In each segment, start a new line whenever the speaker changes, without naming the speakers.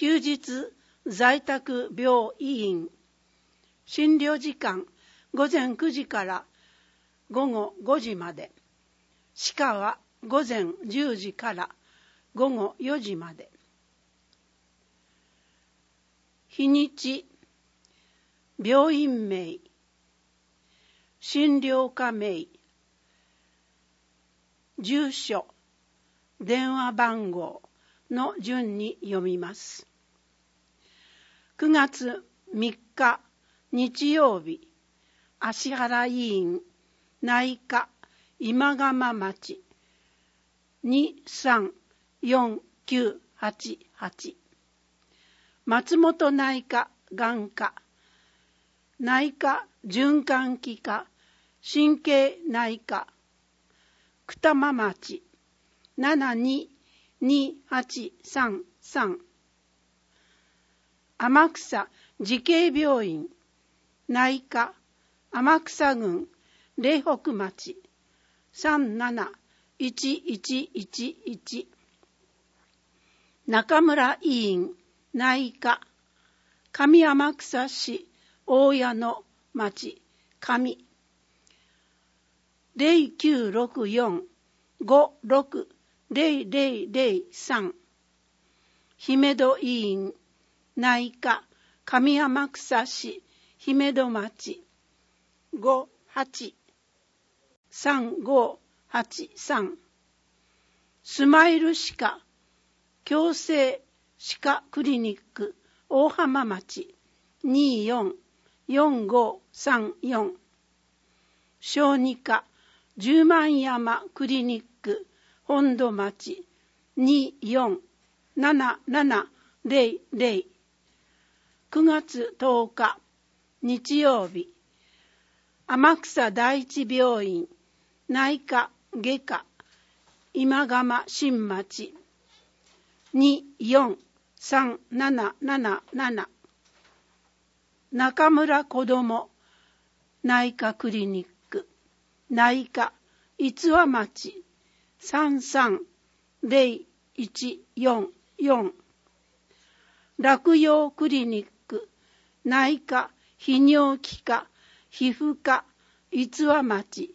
休日在宅病院。診療時間午前9時から午後5時まで。歯科は午前10時から午後4時まで。日にち、病院名、診療科名、住所、電話番号の順に読みます。9月3日日曜日、芦原医院内科今蒲町2349888。松本内科眼科、内科循環器科神経内科二間町722833。天草慈恵病院内科天草郡苓北町371111。中村医院内科上天草市大谷の町上0964560003。姫戸医院内科上天草市姫戸町583583。スマイル歯科矯正歯科クリニック大浜町244534。小児科十万山クリニック本土町247700。9月10日日曜日、天草第一病院内科外科今蒲新町24377。中村子ども内科クリニック内科逸話町33014。洛陽クリニック内科泌尿器科皮膚科逸話町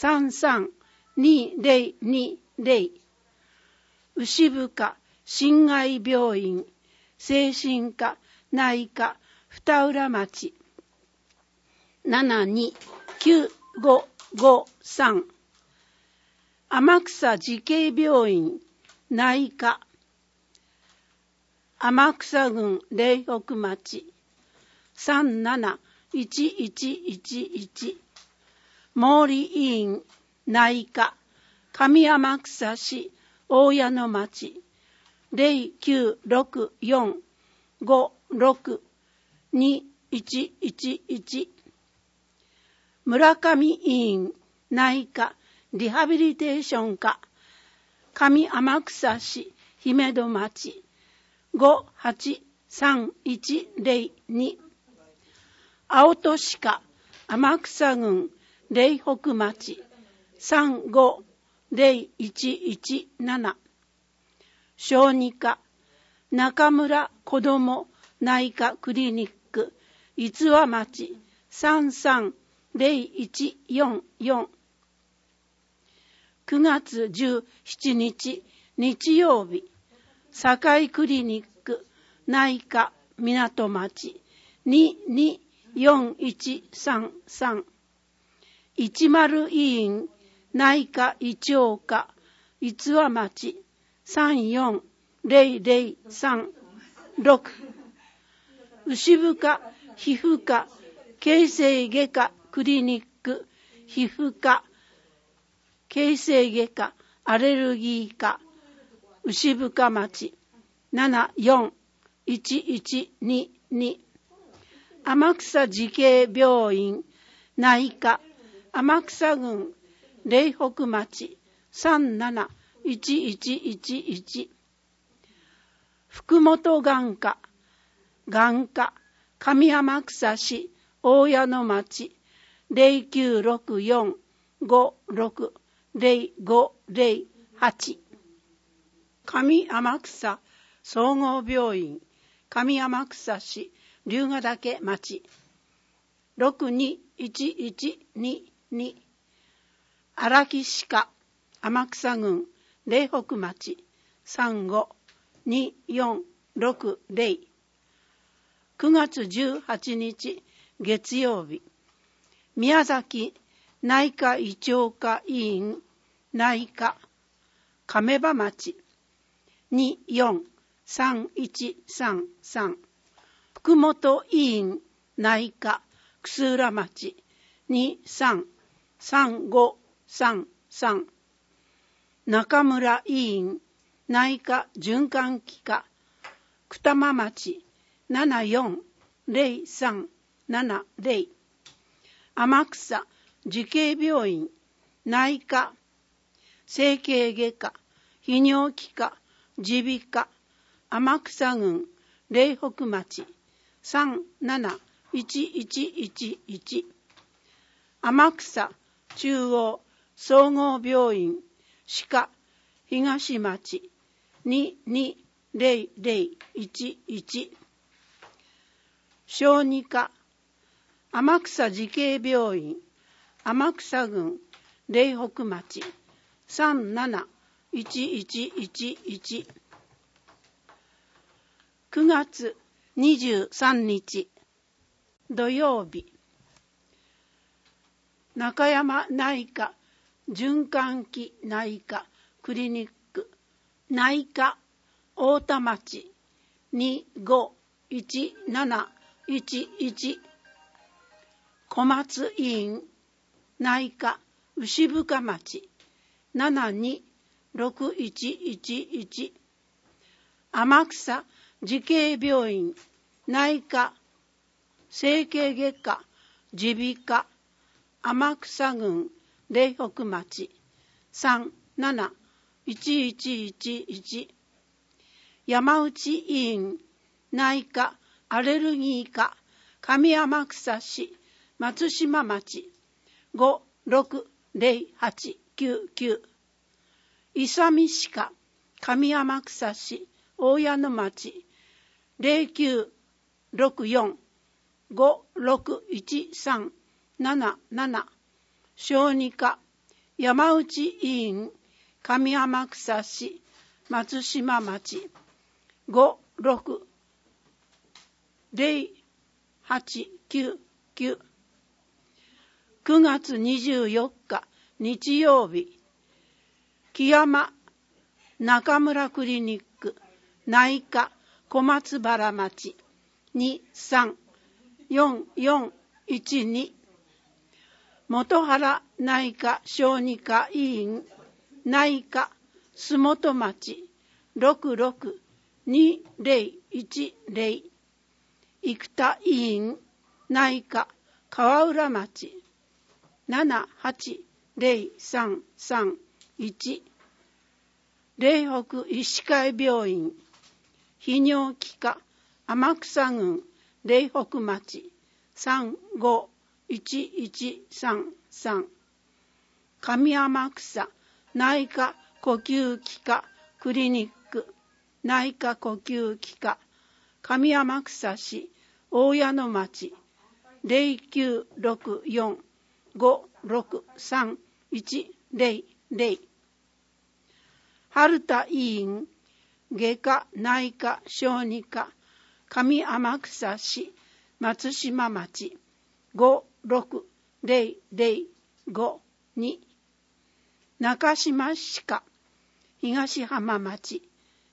33220。牛深心外病院精神科内科二浦町729553。天草慈恵病院内科天草郡苓北町371111。毛利医院内科上天草市大谷の町0964562111。村上医院内科リハビリテーション科上天草市姫戸町583102。青戸歯科天草郡苓北町350117。小児科中村子ども内科クリニック逸話町33014。9月17日日曜日、堺クリニック内科港町22413。10医院内科胃腸科逸話町34003。牛深皮膚科形成外科クリニック皮膚科形成外科アレルギー科牛深町741122。天草慈恵病院内科天草郡苓北町371111。福本眼科眼科上天草市大谷の町0964560508。上天草総合病院上天草市龍ヶ岳町621122荒木鹿天草郡苓北町352460 9月18日月曜日、宮崎内科医長科医院内科亀場町243133、福本医院内科楠浦町233533、中村医院内科循環器科二間町740370、天草慈恵病院内科整形外科泌尿器科耳鼻科天草郡苓北町371111、天草中央総合病院歯科東町220011、小児科天草慈恵病院天草郡苓北町371111、9月23日土曜日、中山内科循環器内科クリニック内科太田町251711、小松医院内科牛深町726111、天草慈恵病院内科整形外科耳鼻科天草郡苓北町371111、山内医院内科アレルギー科上天草市松島町560899、勇美歯科上天草市大谷の町0964561377、小児科山内医院上天草市松島町560899、9月24日日曜日、木山中村クリニック内科小松原町234412、元原内科小児科医院内科洲本町662010、生田医院内科川浦町78033-1、苓北医師会病院泌尿器科天草郡苓北町351133、上天草内科呼吸器科クリニック内科呼吸器科上天草市大谷の町0964563100、春田医院外科内科小児科上天草市松島町56005-2、中島歯科東浜町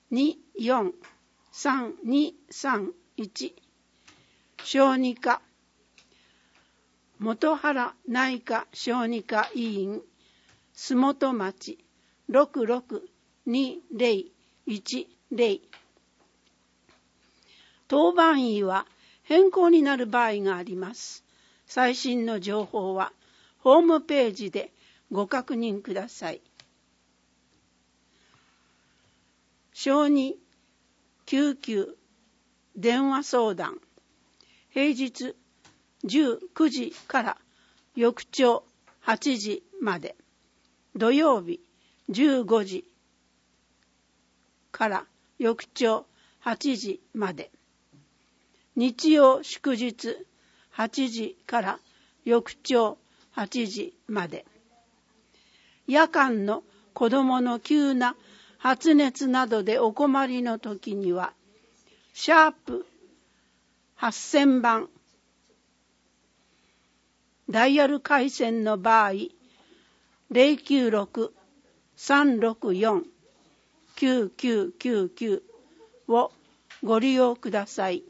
24321、小児科元原内科小児科医院洲本町662010、当番医は変更になる場合があります。最新の情報はホームページでご確認ください。小児救急電話相談、平日19時から翌朝8時まで、土曜日15時から翌朝8時まで、 日曜祝日8時から翌朝8時まで。夜間の子どもの急な発熱などでお困りの時には、シャープ8000番、ダイヤル回線の場合、096-364-9999をご利用ください。